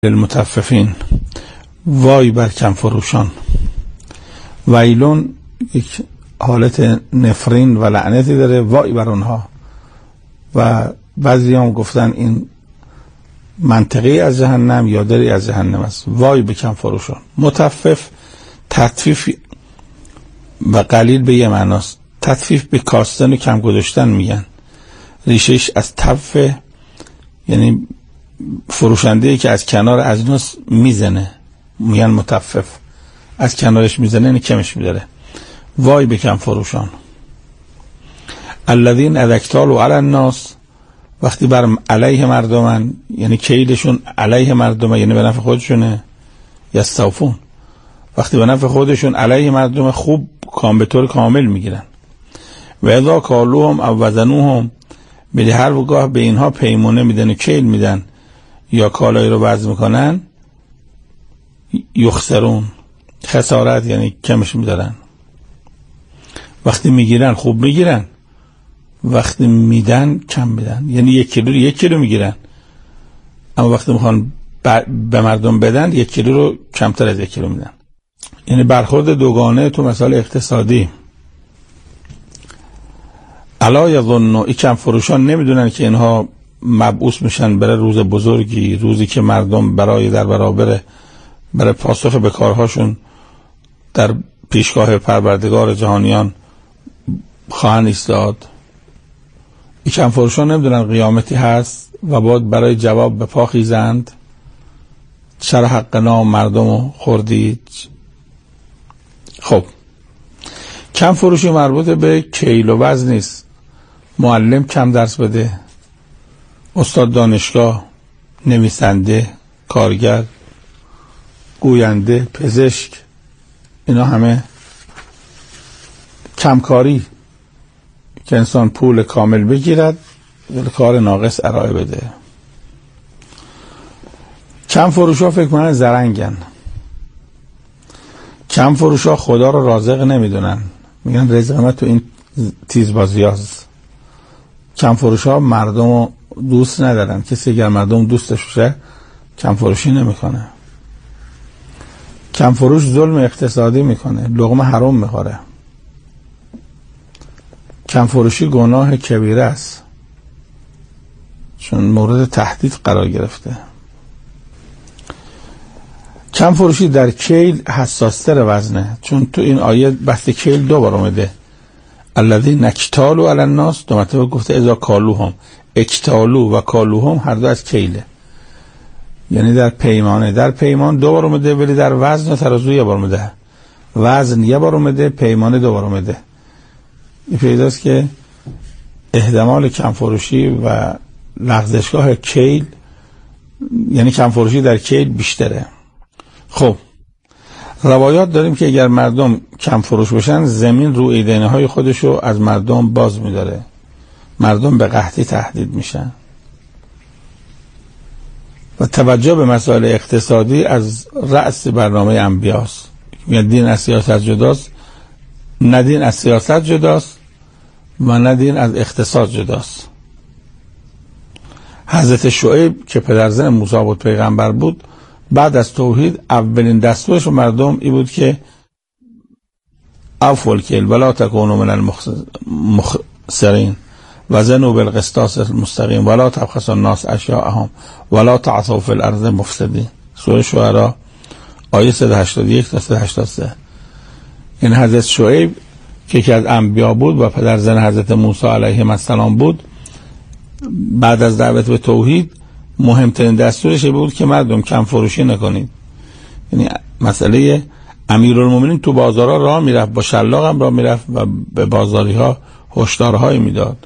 للمطففین، وای بر کم فروشان. ویلون یک حالت نفرین و لعنتی داره، وای بر اونها. و بعضی هم گفتن این منطقی از جهنم یا دری از جهنم است. وای به کم فروشان. مطفف تطفیف و قلیل به یه معناست. تطفیف به کاستن و کم گذاشتن میگن. ریشش از طف، یعنی فروشنده‌ای که از کنار اجناس میزنه، میگن مطفف. از کنارش میزنه یعنی کمش میداره. وای به کم فروشان. الذین اذا اکتالوا علی الناس، وقتی بر علیه مردمن، یعنی کیلشون علیه مردمه، یعنی به نفع خودشونه. یستوفون، وقتی به نفع خودشون علیه مردم خوب به طور کامل میگیرن. و اذا کالوهم او وزنوهم، به هر وگاه به اینها پیمونه میدن و کیل میدن یا کالایی رو وزن میکنن، یخسرون، خسارت، یعنی کمش میدارن. وقتی میگیرن خوب میگیرن، وقتی میدن کم میدن، یعنی 1 کیلو میگیرن، اما وقتی میخوان به مردم بدن 1 کیلو رو کمتر از 1 کیلو میدن. یعنی برخورد دوگانه تو مسائل اقتصادی. الا یظن، این کم فروشان نمیدونن که اینها مبعوث میشن برای روز بزرگی، روزی که مردم برای در برابر پاسخ به کارهاشون در پیشگاه پروردگار جهانیان خواهند ایستاد. این کم فروشان نمیدونن قیامتی هست و باید برای جواب به پا خیزند. چرا حق نام مردم خوردید؟ خب، کم فروشی مربوط به کیل و وزن نیست. معلم کم درس بده، استاد دانشگاه، نویسنده، کارگر، گوینده، پزشک، اینا همه کمکاری که انسان پول کامل بگیرد ولی کار ناقص ارائه بده. کم فروش ها فکر کنن زرنگن. کم فروش ها خدا رو رازق نمیدونن، میگن رزق من تو این تیزبازی هاست. کم فروش ها مردم رو دوست ندارن. کسی اگر مردم دوستش بشه کم فروشی نمیکنه. کم فروش ظلم اقتصادی میکنه، لقمه حرام میخوره. کم فروشی گناه کبیره است، چون مورد تهدید قرار گرفته. کم فروشی در کیل حساستر وزنه، چون تو این آیه بحث کیل 2 بار اومده. الذین اکتالوا علی الناس، 2 مرتبه گفته اذا کالوهم. اکتالو و کالوهم هر دو از کیله، یعنی در پیمانه. در پیمان 2 بار اومده، ولی در وزن و ترازو 1 بار اومده. وزن 1 بار اومده، پیمانه 2 بار اومده. این پیداست که احتمال کم فروشی و لغزشگاه کیل، یعنی کم فروشی در کیل بیشتره. خب، روایات داریم که اگر مردم کم فروش بشن، زمین رو ایدنه های خودشو از مردم باز میداره. مردم به قحطی تهدید میشن. و توجه به مسائل اقتصادی از رأس برنامه انبیاست. میگن دین از سیاست جداست، نه دین از سیاست جداست و نه دین از اقتصاد جداست. حضرت شعیب که پدرزن موسی بود، پیغمبر بود، بعد از توحید اولین دستورش به مردم این بود که اوفوا الکیل ولا تکونوا من المخسرین وزنوا بالقسطاس المستقیم ولا تبخسوا الناس اشیاءهم ولا تعثوا فی الارض مفسدین. سوره شعراء آیه 181 تا 183. این حضرت شعیب که یکی از انبیا بود و پدرزن حضرت موسی علیه السلام بود، بعد از دعوت به توحید مهمترین دستورش بود که مردم کم فروشی نکنید. یعنی مسئله امیرالمومنین تو بازارها راه میرفت، با شلاق هم راه میرفت و به بازاری ها هشدارهایی میداد.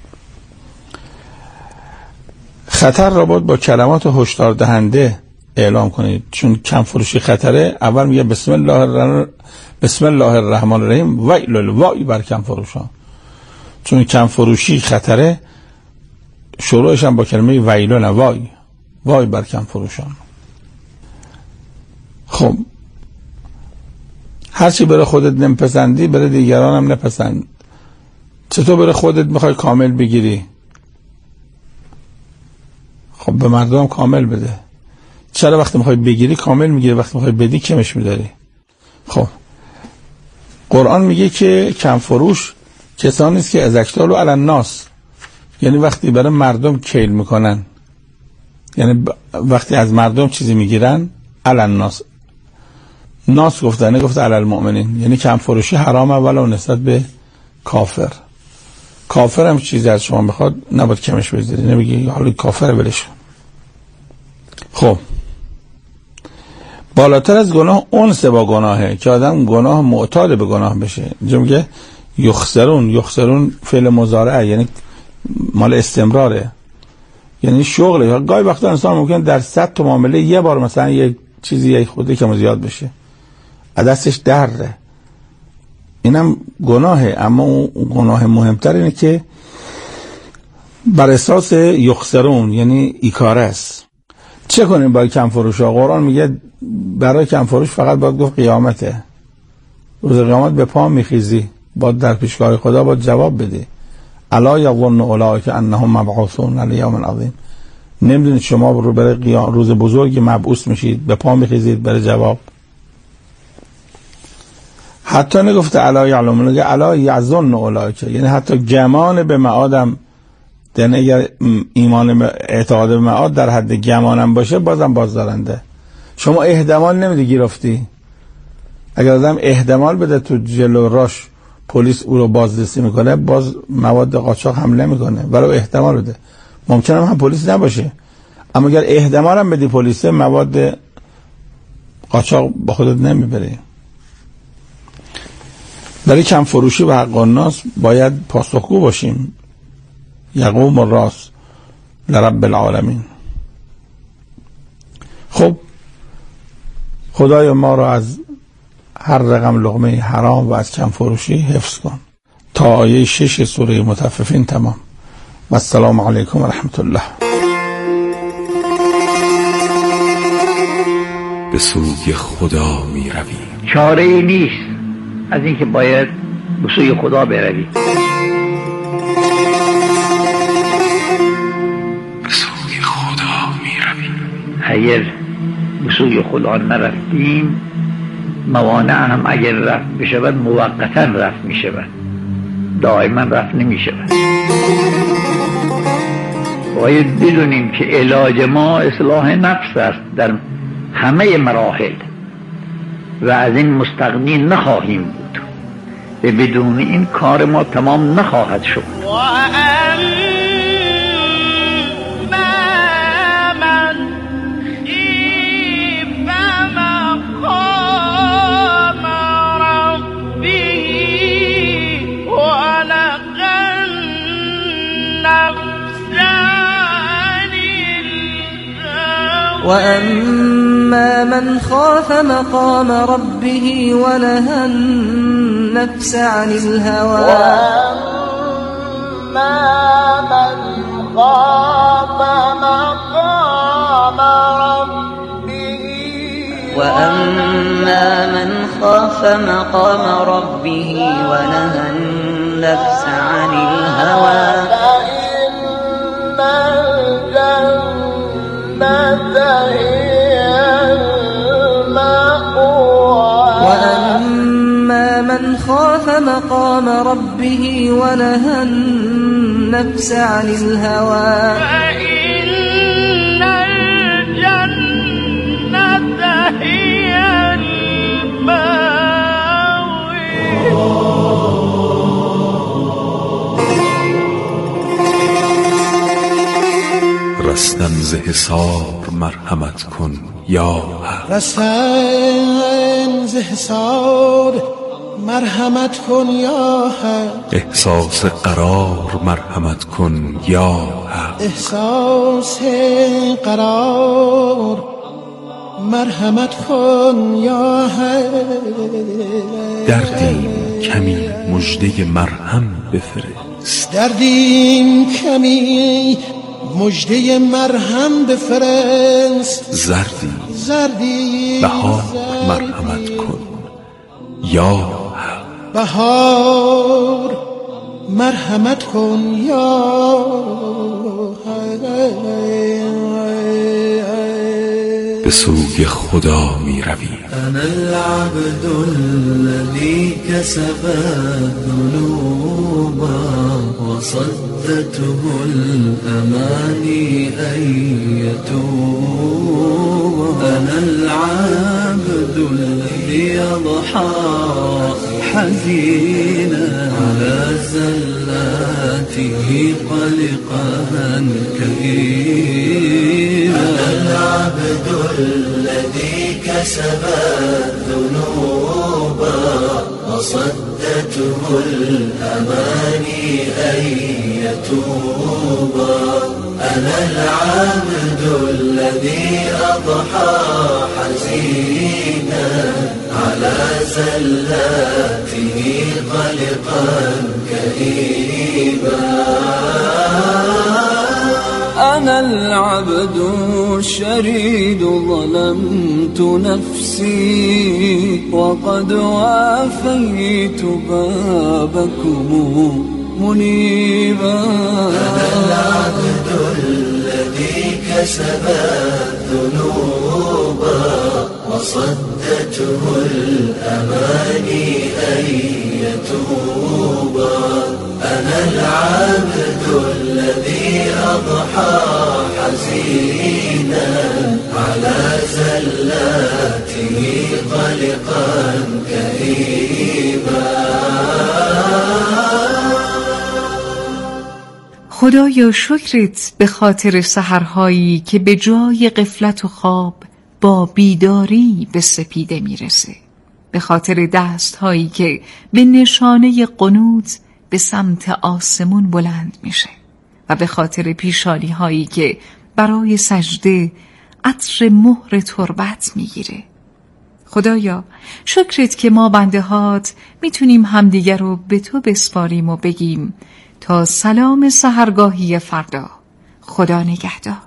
خطر را باید با کلمات هشدار دهنده اعلام کنید، چون کم فروشی خطره. اول میگه بسم الله الرحمن الرحیم، وای بر کم فروشان. چون کم فروشی خطره، شروعش هم با کلمه ویلون، وای بر کم فروشان. خب، هرچی برای خودت نمیپسندی برای دیگران هم نپسند. چطور برای خودت میخوای کامل بگیری؟ خب به مردم کامل بده. چرا وقتی میخوای بگیری کامل میگیری، وقتی میخوای بدی کمش میداری؟ خب قرآن میگه که کم فروش کسانی است که از اکتالو علی الناس، یعنی وقتی برای مردم کیل میکنن، یعنی وقتی از مردم چیزی میگیرن، علی الناس، ناس گفتن نگفته علی المؤمنین، یعنی کم فروشی حرامه ولو نسبت به کافر. کافر هم چیزی از شما بخواد نباید کمش بذاری، نمیگی حالا کافر بلش. خب بالاتر از گناه انس با گناهه که آدم گناه معتاد به گناه بشه. اینجا میگه یخسرون فعل مضارعه، یعنی مال استمراره، یعنی شغله. گاهی وقتا انسان ممکن در 100 تا معامله یه بار مثلا یه چیزی یه خودی که زیاد بشه، دستش دره، اینم گناهه. اما اون گناه مهمتر اینه که بر اساس یخسرون یعنی ایکاره است. چه کنیم برای کم فروش ها؟ قرآن میگه برای کم فروش فقط باید گفت قیامته، روز قیامت به پا میخیزی، باید در پیشگاه خدا باید جواب بدی. الا یظن اولئک انهم مبعوثون علی یوم عظیم. نمیدونید شما رو برای روز بزرگی مبعوث میشید، به پا میخیزید برای جواب. حتی نگفته الا یعلمون، نگه الا یظن اولئک، یعنی حتی گمان به معادم، یعنی اگر ایمان اعتقاد به معاد در حد گمانم باشه بازم بازدارنده. شما احتمال نمیدی گرفتی، اگر آدم احتمال بده تو جلو راش پلیس او رو بازرسی میکنه، باز مواد قاچاق حمله میکنه، ولو احتمال بده. ممکنه هم پلیس نباشه، اما اگر احتمال هم بدی پلیس، مواد قاچاق با خودت نمیبری. برای کم فروشی و حق الناس باید پاسخگو باشیم. یقوم الراس لرب العالمین. خب خدای ما را از هر رقم لقمه حرام و از کم فروشی حفظ کن. تا آیه 6 سوره مطففین تمام. و السلام علیکم و رحمت الله. به سوی خدا می روی، چاره ای نیست از اینکه باید به سوی خدا بروی. به سوی خدا می روی. اگر به سوی خدا نرفتیم، موانع هم اگر رفت بشود موقتا رفت می شود، دائما رفت نمی شود. باید بدونیم که علاج ما اصلاح نفس است در همه مراحل و از این مستغنی نخواهیم بود و بدون این کار ما تمام نخواهد شد. وأما من خاف مقام ربه ونهى النفس عن الهوى وأما من خاف مقام ربه ونهى النفس عن الهوى وأما من خاف مقام ربه ونهى النفس عن الهوى فإن الجنة هي رستن ز حصار مرحمت کن یا حق. رستن ز حصار مرحمت کن یا حق. احساس قرار مرحمت کن یا حق. احساس قرار مرحمت کن یا حق. دردیم کمی مژده مرهم بفرست. دردیم کمی مژده مرهم بفرست. زردی بهار مرحمت کن یا حق. بهار مرحمت کن یا حق. به سوی خدا می رویم. انا العبد الذي كسب الذنوب وصدته الاماني ان يتوب. انا العبد الذي يضحى حزينا على زلاته قلقا كئيبا. أنا العبد الذي كسب الذنوب وصدته الأماني أن يتوب. أنا العبد الذي أضحى حزينا على زلاته قلقا كئيبا. أنا العبد الشريد ظلمت نفسي وقد وافيت بابكم منيبا. أنا العبد الذي كسب الذنوب وصدته الأماني أن يتوب. أنا العبد الذي أضحى حزينا على زلاته قلقا كئيبا. خدایا شکرت به خاطر سحرهایی که به جای غفلت و خواب با بیداری به سپیده میرسه، به خاطر دستهایی که به نشانه قنوت به سمت آسمون بلند میشه و به خاطر پیشانی هایی که برای سجده عطر مهر تربت میگیره. خدایا شکرت که ما بنده هات میتونیم همدیگر رو به تو بسپاریم و بگیم تا سلام سحرگاهی فردا. خدا نگهدار.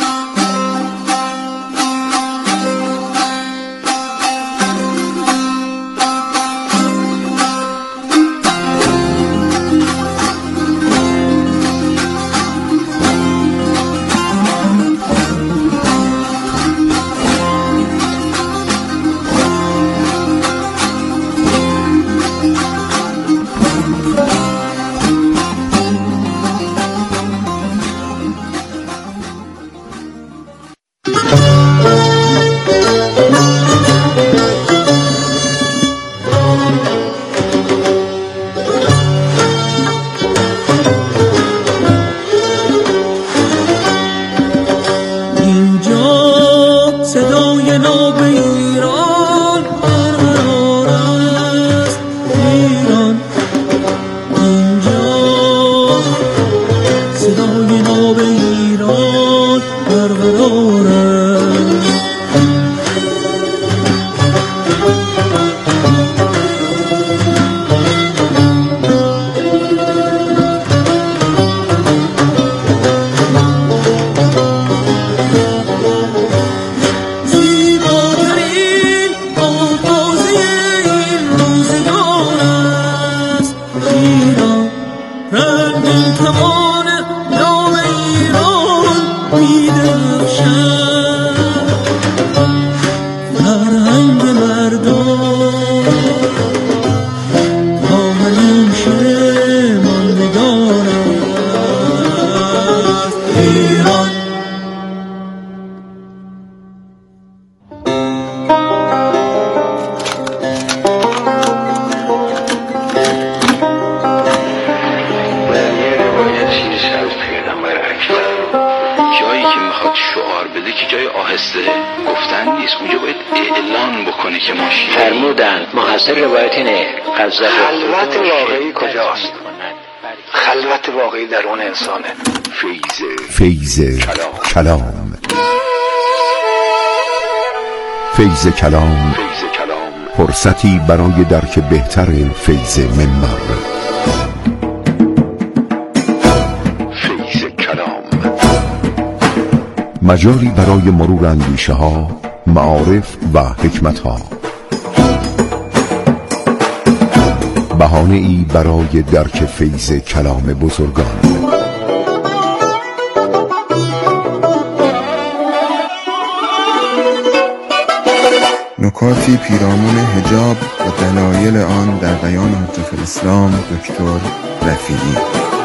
خلوت واقعی کجاست؟ خلوت واقعی درون انسانه. فیض کلام. فیض کلام فرصتی برای درک بهتر فیض منبر. فیض کلام مجالی برای مرور اندیشه ها، معارف و حکمت ها، بهانه ای برای درک فیض کلام بزرگان. نکاتی پیرامون حجاب و دلایل آن در بیان حجت الاسلام دکتر رفیعی.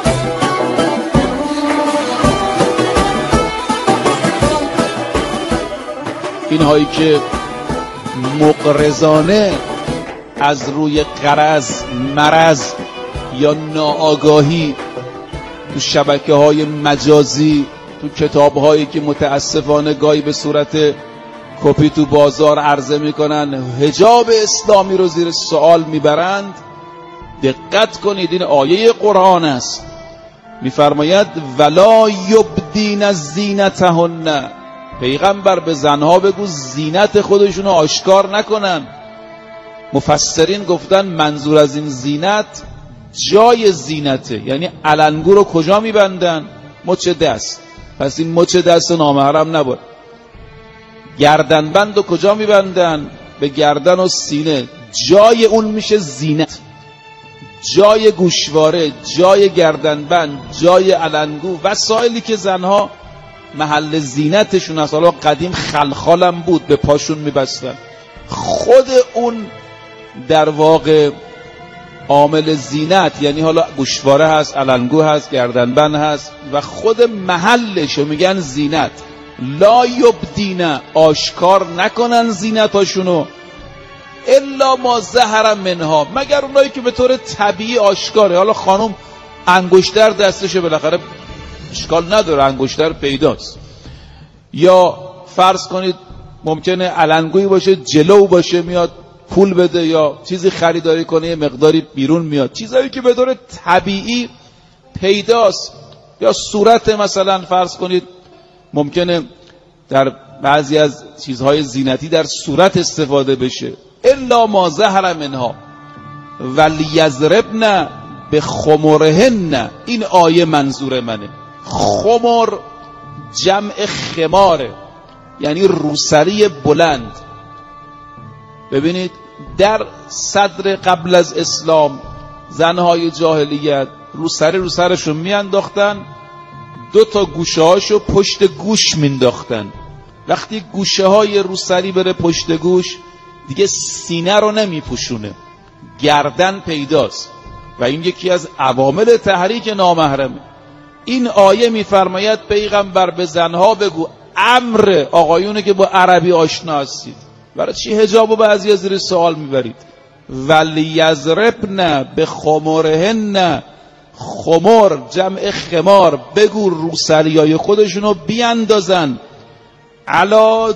اینهایی که مغرضانه از روی غرض، مرض یا ناآگاهی تو شبکه‌های مجازی، تو کتاب‌هایی که متاسفانه گاهی به صورت کپی تو بازار عرضه میکنن حجاب اسلامی رو زیر سوال میبرند، دقت کنید این آیه قرآن است، میفرماید ولا یبدین زینتهن، پیغمبر به زنها بگو زینت خودشونو آشکار نکنن. مفسرین گفتن منظور از این زینت جای زینته، یعنی علنگو رو کجا میبندن؟ مچ دست، پس این مچ دست نامحرم نبود. گردنبند رو کجا میبندن؟ به گردن و سینه، جای اون میشه زینت. جای گوشواره، جای گردنبند، جای علنگو، وسایلی که زنها محل زینتشون است. حالا قدیم خلخالم بود به پاشون میبستن، خود اون در واقع عامل زینت، یعنی حالا گوشواره هست، علنگو هست، گردنبند هست و خود محلشو میگن زینت. لا یبدین، آشکار نکنن زینتاشونو، الا ما ظهر منها، مگر اونایی که به طور طبیعی آشکاره. حالا خانم انگشتر دستشه، بالاخره اشکال نداره، انگشتر پیداست. یا فرض کنید ممکنه علنگویی باشه، جلو باشه، میاد پول بده یا چیزی خریداری کنه، یه مقداری بیرون میاد، چیزایی که به طور طبیعی پیداست. یا صورت مثلا فرض کنید ممکنه در بعضی از چیزهای زینتی در صورت استفاده بشه. الا ما ظهر منها ولیضربن بخمرهن، این آیه منظور منه. خمر جمع خماره، یعنی روسری بلند. ببینید در صدر قبل از اسلام زنهای جاهلیت روسری سرشون میانداختن، دو تا گوشه هاشو پشت گوش مینداختن. وقتی گوشه های روسری بره پشت گوش دیگه سینه رو نمیپوشونه، گردن پیداست و این یکی از عوامل تحریک نامحرمه. این آیه میفرماید پیغمبر به زنها بگو، امر آقایونه که با عربی آشنا هستید، برای چی حجابو بعضی از زیر سوال میبرید؟ ولیضربن بخمرهن، خمر جمع خمار، بگو روسریای خودشونو بیاندازن، علا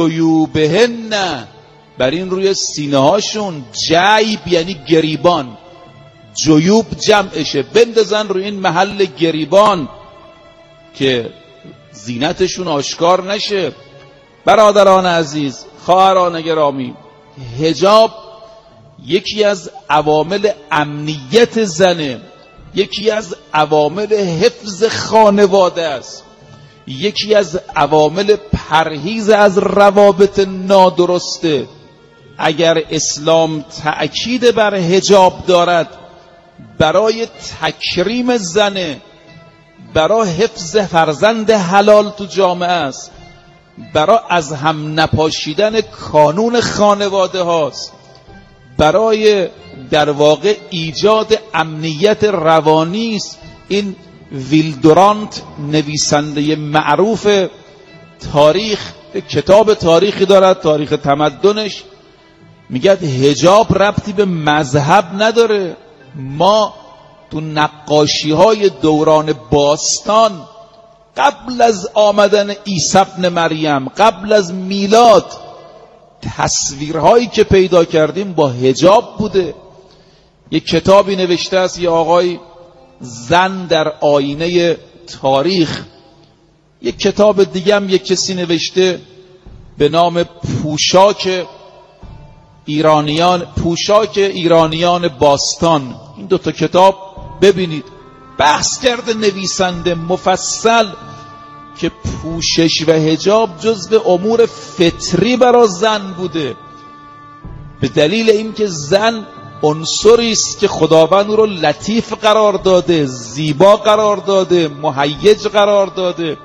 جیوبهن، بر این روی سینه هاشون، جیب یعنی گریبان، جیوب جمعشه، بندازن روی این محل گریبان که زینتشون آشکار نشه. برادران عزیز، خواهران گرامی، حجاب یکی از عوامل امنیت زنه، یکی از عوامل حفظ خانواده است، یکی از عوامل پرهیز از روابط نادرسته. اگر اسلام تأکید بر حجاب دارد برای تکریم زنه، برای حفظ فرزند حلال تو جامعه است، برای از هم نپاشیدن کانون خانواده هاست، برای در واقع ایجاد امنیت روانی است. این ویلدورانت نویسنده معروف تاریخ، کتاب تاریخی دارد، تاریخ تمدنش، میگه حجاب ربطی به مذهب نداره. ما تو نقاشی های دوران باستان قبل از آمدن عیسی ابن مریم، قبل از میلاد، تصویرهایی که پیدا کردیم با حجاب بوده. یک کتابی نوشته است یه آقای، زن در آینه تاریخ. یک کتاب دیگه هم یک کسی نوشته به نام پوشاک ایرانیان باستان. این دوتا کتاب ببینید، بحث کرده نویسنده مفصل که پوشش و حجاب جزو امور فطری برای زن بوده، به دلیل اینکه زن عنصری است که خداوند او رو لطیف قرار داده، زیبا قرار داده، مهیج قرار داده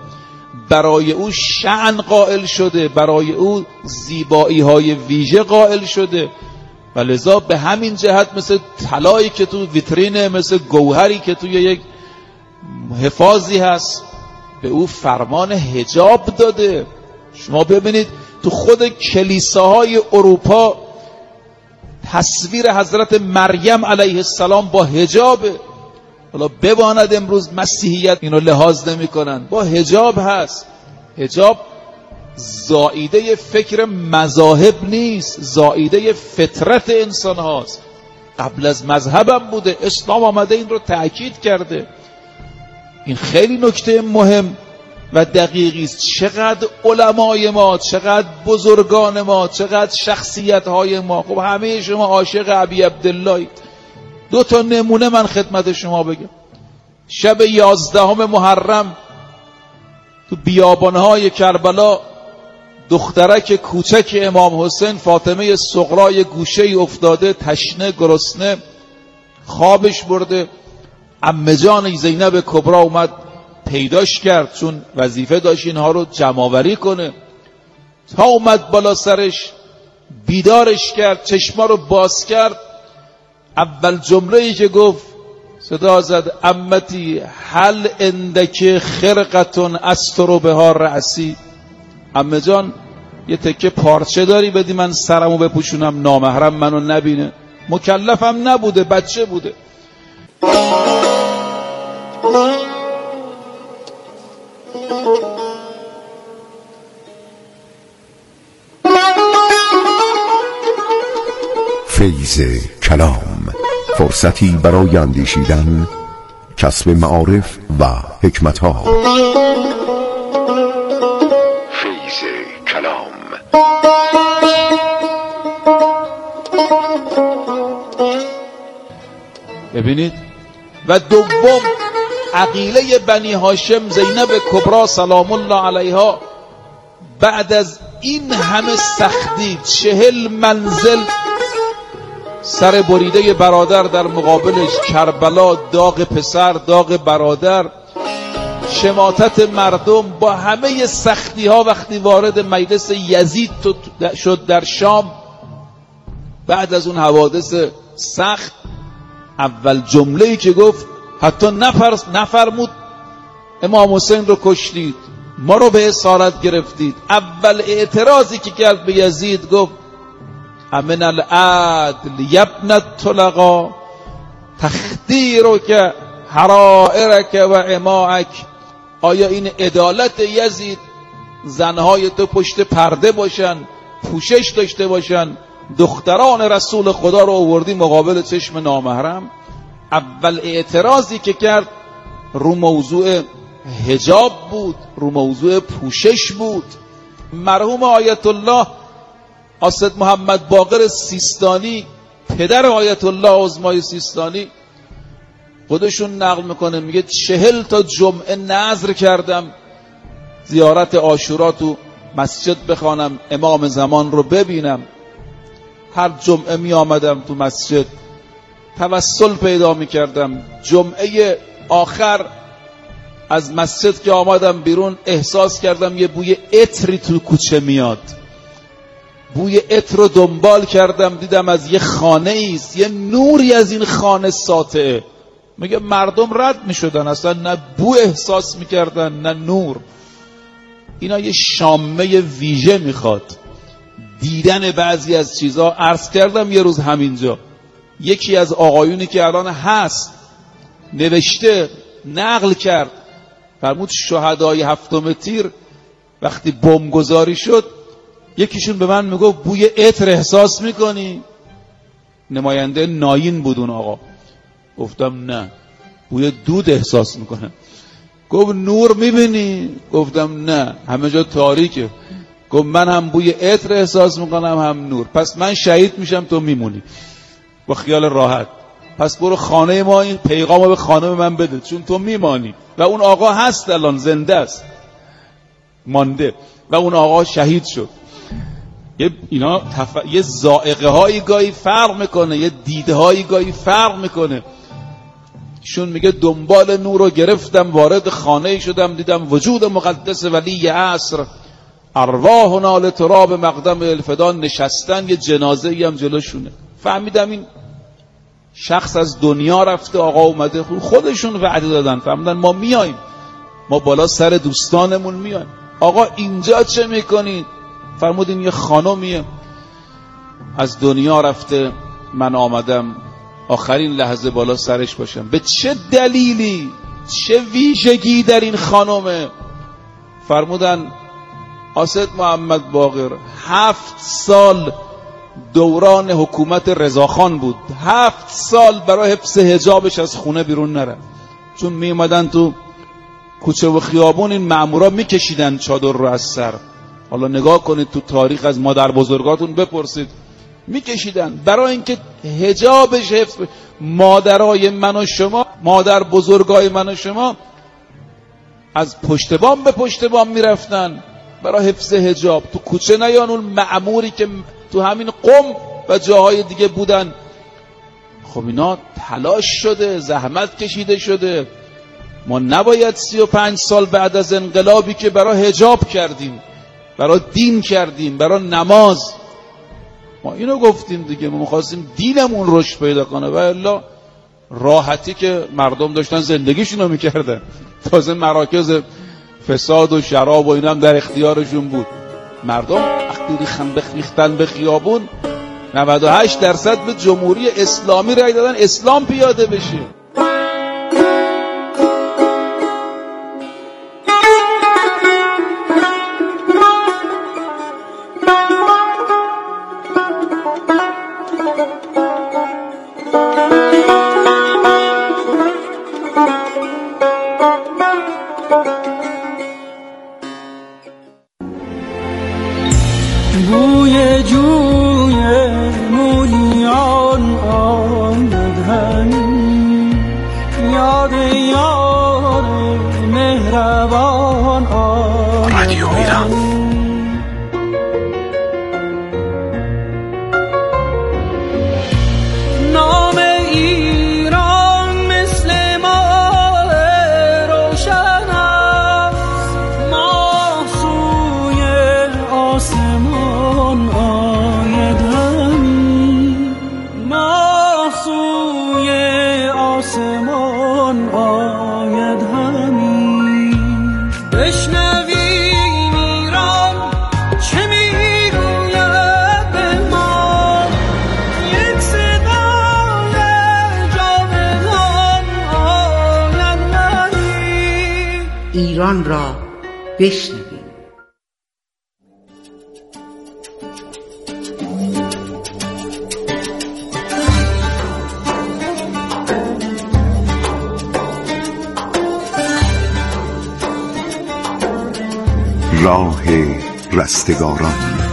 برای او شأن قائل شده، برای او زیبایی های ویژه قائل شده و لذا به همین جهت مثل طلایی که تو ویترینه، مثل گوهری که توی یک حفاظی هست، به او فرمان حجاب داده. شما ببینید تو خود کلیساهای اروپا تصویر حضرت مریم علیه السلام با حجابه. حالا بباند امروز مسیحیت اینو لحاظ نمی کنن، با حجاب هست. حجاب زائیده فکر مذاهب نیست، زائیده فطرت انسان هاست. قبل از مذهبم بوده، اسلام آمده این رو تأکید کرده. این خیلی نکته مهم و دقیقی است. چقدر علمای ما، چقدر بزرگان ما، چقدر شخصیت های ما. خب همه شما عاشق ابی عبدالله. 2 تا نمونه من خدمت شما بگم. شب 11 محرم تو بیابانهای کربلا دخترک کوچک امام حسین فاطمه صغرای گوشه افتاده، تشنه گرسنه، خوابش برده. عمه جان زینب کبری اومد پیداش کرد، چون وظیفه داشت اینها رو جمع‌آوری کنه. تا اومد بالا سرش بیدارش کرد، چشما رو باز کرد. اول جمله‌ای که گفت صدا زد عمتی هل عندک خرقتون استر بها رأسی. عمه جان یه تکه پارچه داری بدی من سرمو بپوشونم نامحرم منو نبینه؟ مکلفم نبوده، بچه بوده. فیض کلام، فرصتی برای اندیشیدن، کسب معارف و حکمت‌ها. فیض کلام. ببینید. و دوم، عقیله بنی هاشم زینب کبری سلام الله علیها بعد از این همه سختی 40 منزل سر بریده برادر در مقابلش، کربلا، داغ پسر، داغ برادر، شماتت مردم، با همه سختی ها وقتی وارد مجلس یزید شد در شام، بعد از اون حوادث سخت، اول جمله‌ای که گفت حتی نفرمود امام حسین رو کشتید، ما رو به اسارت گرفتید. اول اعتراضی که کرد به یزید گفت امن العدل یبن الطلقا تخدیرک حرائرک و اماعک. آیا این عدالت یزید زنهای تو پشت پرده باشن، پوشش داشته باشن، دختران رسول خدا رو آوردی مقابل چشم نامحرم؟ اول اعتراضی که کرد رو موضوع حجاب بود، رو موضوع پوشش بود. مرحوم آیت الله اسد محمد باقر سیستانی، پدر آیت الله عظمای سیستانی، خودشون نقل میکنه، میگه 40 تا جمعه نذر کردم زیارت عاشورا تو مسجد بخوانم، امام زمان رو ببینم. هر جمعه می آمدم تو مسجد، توسل پیدا می کردم. جمعه آخر از مسجد که آمدم بیرون احساس کردم یه بوی عطری تو کوچه میاد. بوی عطر رو دنبال کردم، دیدم از یه خانه ایست، یه نوری از این خانه ساطعه. میگه مردم رد می شدن، اصلا نه بو احساس می کردن نه نور. اینا یه شامه ویژه میخواد، دیدن بعضی از چیزها. عرض کردم یه روز همینجا یکی از آقایونی که الان هست نوشته، نقل کرد، فرمود شهدای 7 تیر وقتی بمبگذاری شد یکیشون به من میگفت بوی عطر احساس میکنی؟ نماینده ناین بود اون آقا. گفتم نه. بوی دود احساس میکنم. گفت نور میبینی؟ گفتم نه، همه جا تاریکه. گفت من هم بوی عطر احساس میکنم هم نور. پس من شهید میشم تو میمونی. با خیال راحت. پس برو خانه ما این پیغامو به خانم من بده، چون تو میمانی. و اون آقا هست الان زنده است، مانده، و اون آقا شهید شد. اینا یه ذائقه هایی گاهی فرق میکنه، یه دیده هایی گاهی فرق میکنه. شون میگه دنبال نور رو گرفتم، وارد خانه شدم، دیدم وجود مقدس ولی عصر، ارواحنا لتراب مقدم الفدان نشستن، یه جنازه ای هم جلوشونه. فهمیدم این شخص از دنیا رفته، آقا اومده. خودشون وعده دادن، فهمیدن ما میایم، ما بالا سر دوستانمون میایم. آقا اینجا چه میکنید؟ فرمودین یه خانومیه از دنیا رفته، من آمدم آخرین لحظه بالا سرش باشم. به چه دلیلی، چه ویژگی در این خانومه؟ فرمودن آسد محمد باقر 7 سال دوران حکومت رضاخان بود، 7 سال برای حفظ حجابش از خونه بیرون نرفت. چون می اومدن تو کوچه و خیابون این مامورا میکشیدن چادر رو از سر. حالا نگاه کنید تو تاریخ از مادر بزرگاتون بپرسید، میکشیدن برای اینکه حجابش حفظ. مادرای من و شما، مادر بزرگای من و شما از پشت بام به پشت بام میرفتن برای حفظ حجاب. تو کوچه نیان اون مأموری که تو همین قم و جاهای دیگه بودن. خب اینا تلاش شده، زحمت کشیده شده. ما نباید 35 سال بعد از انقلابی که برای حجاب کردیم، برای دین کردیم، برای نماز، ما اینو گفتیم دیگه، ما می‌خواستیم دینمون رشد پیدا کنه و الا راحتی که مردم داشتن زندگیشونو میکردن. تازه مراکز فساد و شراب و اینا هم در اختیارشون بود. مردم وقتی ریختن به خیابون 98% به جمهوری اسلامی رای دادن اسلام پیاده بشه. بوی جوی مولیان آمد همی، یاد یار مهربان آمد رادیو ایران. نام ایران مثل ماه روشن است، ما سوی آسمان آید همی، ما سوی آسمان آید همی. بشنویم ایران چه میگوید به ما، یک صدای جاودان آید همی. ایران را بشنویم. راه رستگاران.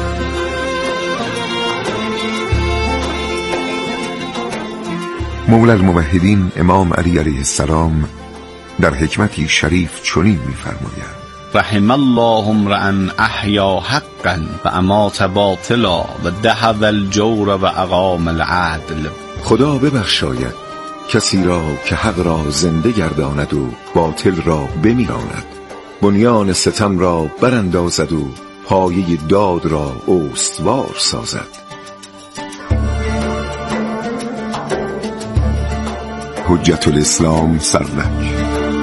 مولا الموحدین امام علی علیه السلام در حکمتی شریف چنین می‌فرمایند: رحم الله امرأ احیا حقا و امات باطلا و دحض الجور و اقام العدل. خدا ببخشاید کسی را که حق را زنده گرداند و باطل را بمیراند، بنیان ستم را براندازد و پایه داد را استوار سازد. حجت الاسلام سرلک.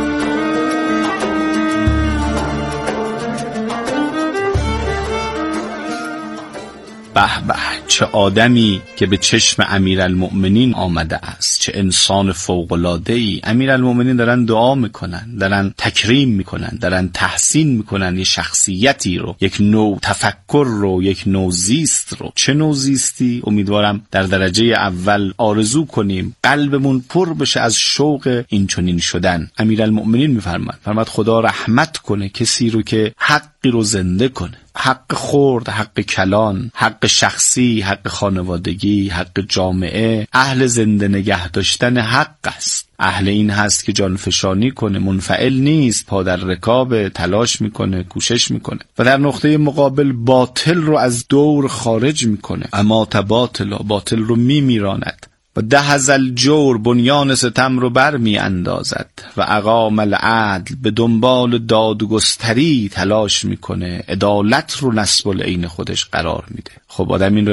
به به، چه آدمی که به چشم امیرالمؤمنین آمده است، چه انسان فوق‌العاده‌ای. امیرالمؤمنین دارن دعا میکنن، دارن تکریم میکنن، دارن تحسین میکنن یه شخصیتی رو، یک نوع تفکر رو، یک نوع زیست رو. چه نوع زیستی؟ امیدوارم در درجه اول آرزو کنیم قلبمون پر بشه از شوق این چنین شدن. امیرالمؤمنین میفرماد خدا رحمت کنه کسی رو که حقی رو زنده کنه. حق خرد، حق کلان، حق شخصی، حق خانوادگی، حق جامعه. اهل زنده نگه داشتن حق است. اهل این هست که جانفشانی کنه، منفعل نیست، پا در رکاب، تلاش میکنه، کوشش میکنه و در نقطه مقابل باطل رو از دور خارج میکنه. اما باطل رو میمیراند. و دهز الجور بنیان ستم رو بر می اندازد و اقام العدل به دنبال دادگستری تلاش میکنه، عدالت رو نصب العین خودش قرار میده. خب آدم این رو